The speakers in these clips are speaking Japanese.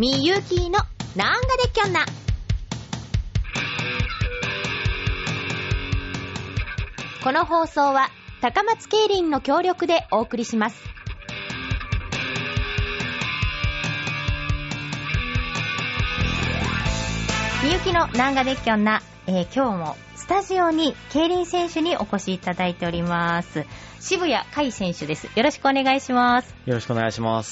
みゆきのなんができょんな。この放送は高松競輪の協力でお送りします。みゆきのなんができょんな、今日もスタジオに競輪選手にお越しいただいております。渋谷海選手です。よろしくお願いします。 よろしくお願いします。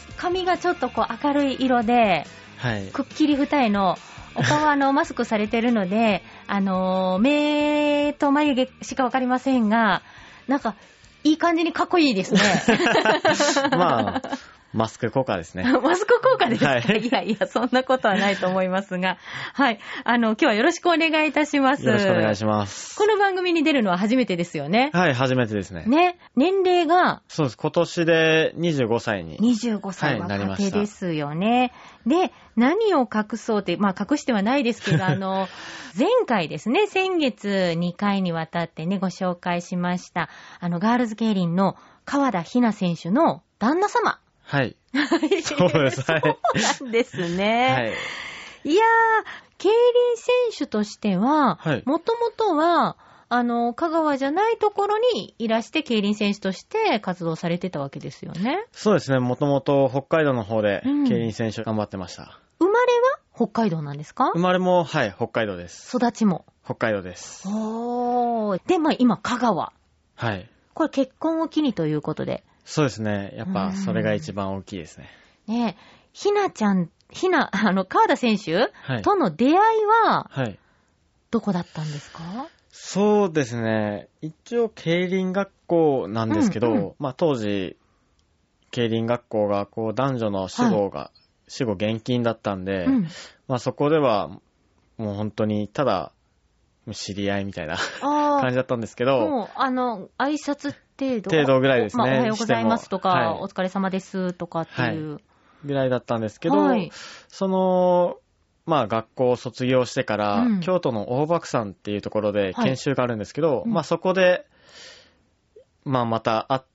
髪がちょっとこう明るい色で、 はい、 くっきり二重のお顔はマスクされてるので目と眉毛しかわかりませんが、なんかいい感じにかっこいいですね。 まあマスク効果ですね。 マスク効果ですか、はい、いやそんなことはないと思いますが、はい、今日はよろしくお願いいたします。 よろしくお願いします。 この番組に出るのは初めてですよね。 はい、初めてですね。 ね、年齢がそうです。今年で25歳に 25歳は若手ですよね、 はい、 で、何を隠そうって、まあ隠してはないですけど、前回ですね、先月2回にわたってねご紹介しましたガールズ競輪の川田ひな選手の旦那様。 はい。そうです。はい。 そうなんですね。 はい。 いやー、競輪選手としては、もともとは、香川じゃないところにいらして競輪選手として活動されてたわけですよね。 そうですね。もともと北海道の方で競輪選手頑張ってました。 生まれは北海道なんですか？ 生まれも、はい、北海道です。 育ちも北海道です。 おー。で、まあ今、香川。 はい。 これ結婚を機にということで。 そうですね。やっぱそれが一番大きいですね。 ねえ、ひなちゃん、川田選手、はい、との出会いは、はい、どこだったんですか？ そうですね。一応競輪学校なんですけど、まあ当時競輪学校がこう男女の志望が、志望厳禁だったんで、まあそこではもう本当にただ知り合いみたいな感じだったんですけど、 もう挨拶程度ぐらいですね。 まあ、おはようございますとか、はい、お疲れ様ですとかっていう、はい、 ぐらいだったんですけど、はい、まあ学校を卒業してから、京都の大瀑山っていうところで研修があるんですけど、はい、まあそこで、まあまた会って、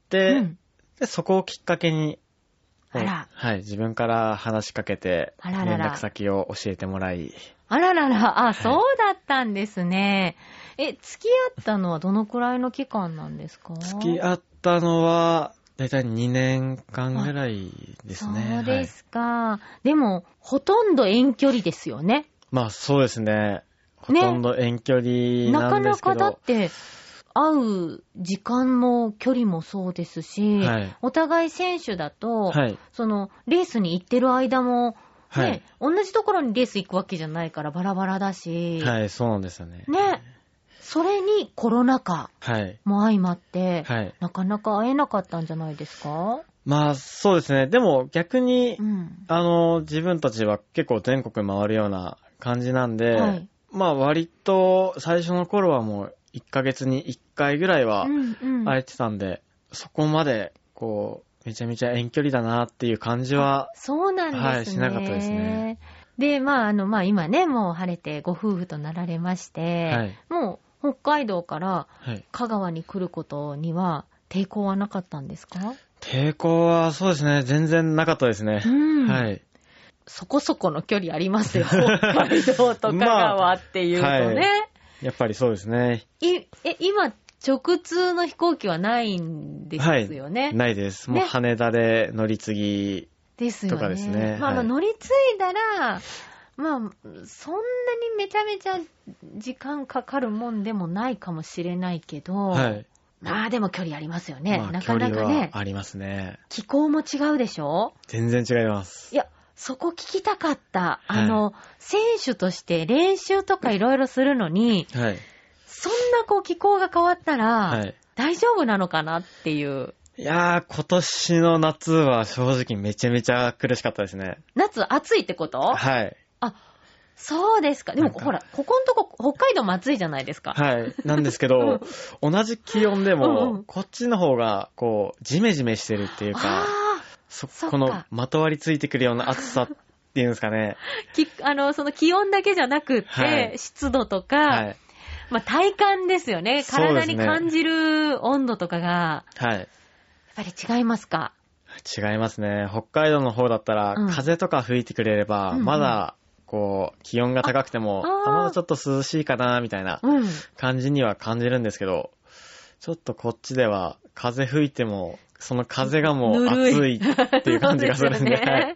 でそこをきっかけに、はい、自分から話しかけて、連絡先を教えてもらい。 あららら、はい、そうだったんですね。付き合ったのはどのくらいの期間なんですか？ 付き合ったのは、だいたい2年間ぐらいですね。 そうですか、はい。でも、ほとんど遠距離ですよね。 まあそうですね。ほとんど遠距離なんですけど。なかなかだって、会う時間も距離もそうですし、はい、お互い選手だと、はい、レースに行ってる間も、ね、はい、同じところにレース行くわけじゃないからバラバラだし。 はい、そうなんですよね。 ね。それにコロナ禍も相まって、はい、なかなか会えなかったんじゃないですか？ まあそうですね。でも逆に、自分たちは結構全国回るような感じなんで、はい、まあ割と最初の頃はもう1ヶ月に1回ぐらいは会えてたんで、そこまでこうめちゃめちゃ遠距離だなっていう感じは、 そうなんですね。 はい、しなかったですね。 で、まあ今ね、もう晴れてご夫婦となられまして、はい、もう北海道から香川に来ることには抵抗はなかったんですか？ 抵抗はそうですね、全然なかったですね。はい。 そこそこの距離ありますよ。北海道と香川っていうとね。はい、 やっぱりそうですね。 今、直通の飛行機はないんですよね。 はい、ないです。もう羽田で乗り継ぎとかですね。 まあ乗り継いだら、まあ、そんなにめちゃめちゃ時間かかるもんでもないかもしれないけど、はい、まあでも距離ありますよね。 まあ、 なかなかね。距離はありますね。 気候も違うでしょ？ 全然違います。 いや、そこ聞きたかった。選手として練習とかいろいろするのに、はい、そんなこう気候が変わったら、はい、大丈夫なのかなっていう。 いやー、今年の夏は正直めちゃめちゃ苦しかったですね。 夏暑いってこと？ はい。 あ、そうですか。でもほら、ここのとこ北海道も暑いじゃないですか。 はい。なんですけど、同じ気温でも、こっちの方が、こう、ジメジメしてるっていうか、このまとわりついてくるような暑さっていうんですかね。 その気温だけじゃなくって、はい、湿度とか、はい、まあ体感ですよね。体に感じる温度とかが、はい、やっぱり違いますか？ 違いますね。北海道の方だったら、風とか吹いてくれれば、まだ、こう、気温が高くても、まだちょっと涼しいかな、みたいな感じには感じるんですけど、ちょっとこっちでは、風吹いても、その風がもう暑いっていう感じがするんで。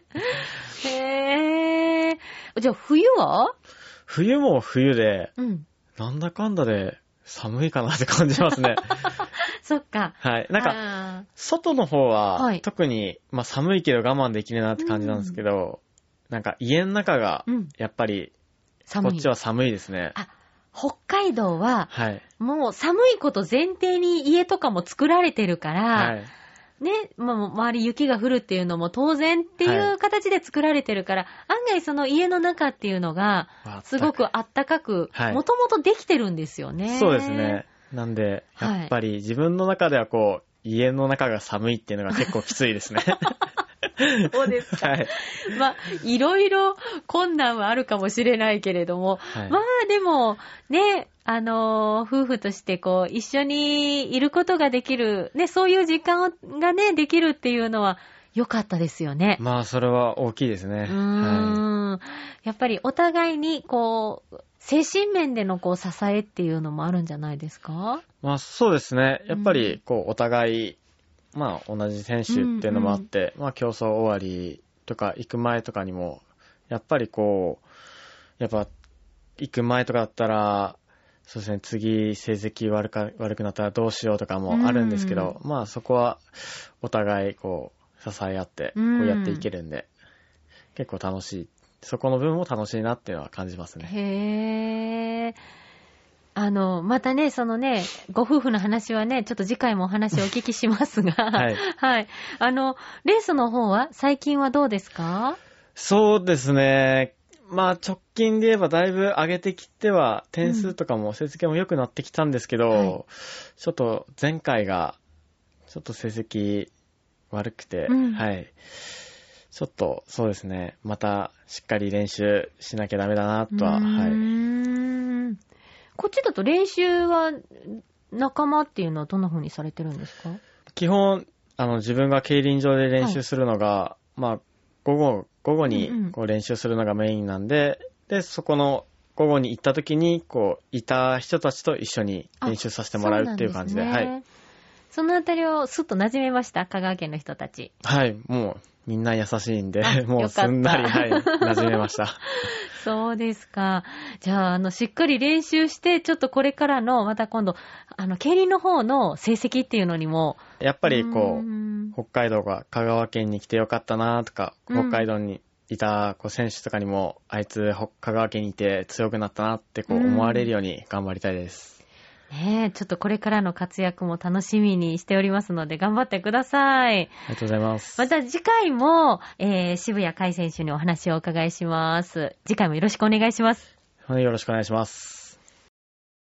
へー。じゃあ冬は？ 冬も冬で、なんだかんだで寒いかなって感じますね。 そっか。 はい。なんか、外の方は、特に、まあ寒いけど我慢できるなって感じなんですけど、なんか家の中が、やっぱり、こっちは寒いですね。 北海道は、もう寒いこと前提に家とかも作られてるから、ね、もう周り雪が降るっていうのも当然っていう形で作られてるから、案外その家の中っていうのが、すごくあったかく、もともとできてるんですよね。 そうですね。なんで、やっぱり自分の中ではこう、家の中が寒いっていうのが結構きついですね。 そうですか。まあ、いろいろ困難はあるかもしれないけれども、まあでも、ね、夫婦としてこう、一緒にいることができる、ね、そういう時間がね、できるっていうのは良かったですよね。 まあ、それは大きいですね。 やっぱりお互いに、こう、精神面でのこう、支えっていうのもあるんじゃないですか？ まあ、そうですね。やっぱり、こう、お互い、まあ、同じ選手っていうのもあって、まあ、競争終わりとか行く前とかにも、やっぱりこう、やっぱ、行く前とかだったら、そうですね、次成績悪くなったらどうしようとかもあるんですけど、まあ、そこはお互いこう、支え合って、こうやっていけるんで、結構楽しい。そこの部分も楽しいなっていうのは感じますね。 へー。またね、そのね、ご夫婦の話はね、ちょっと次回もお話をお聞きしますが、はい。レースの方は、最近はどうですか？ そうですね。まあ、直近で言えばだいぶ上げてきては、点数とかも成績も良くなってきたんですけど、ちょっと前回が、ちょっと成績悪くて、ちょっと、そうですね、またしっかり練習しなきゃダメだなとは、 こっちだと練習は仲間っていうのはどんな風にされてるんですか？ 基本、自分が競輪場で練習するのが、まあ、午後にこう練習するのがメインなんで、で、そこの午後に行った時に、こう、いた人たちと一緒に練習させてもらうっていう感じで、 そのあたりをスッと馴染めました？香川県の人たち。 はい、もうみんな優しいんで、もうすんなり、馴染めました。 そうですか。じゃあ、しっかり練習して、ちょっとこれからの、また今度、競輪の方の成績っていうのにも。 やっぱりこう、北海道が香川県に来てよかったなとか、北海道にいたこう選手とかにも、あいつ香川県にいて強くなったなってこう思われるように頑張りたいです。 ねえ、ちょっとこれからの活躍も楽しみにしておりますので、頑張ってください。 ありがとうございます。 また次回も、渋谷海選手にお話をお伺いします。次回もよろしくお願いします。 はい、よろしくお願いします。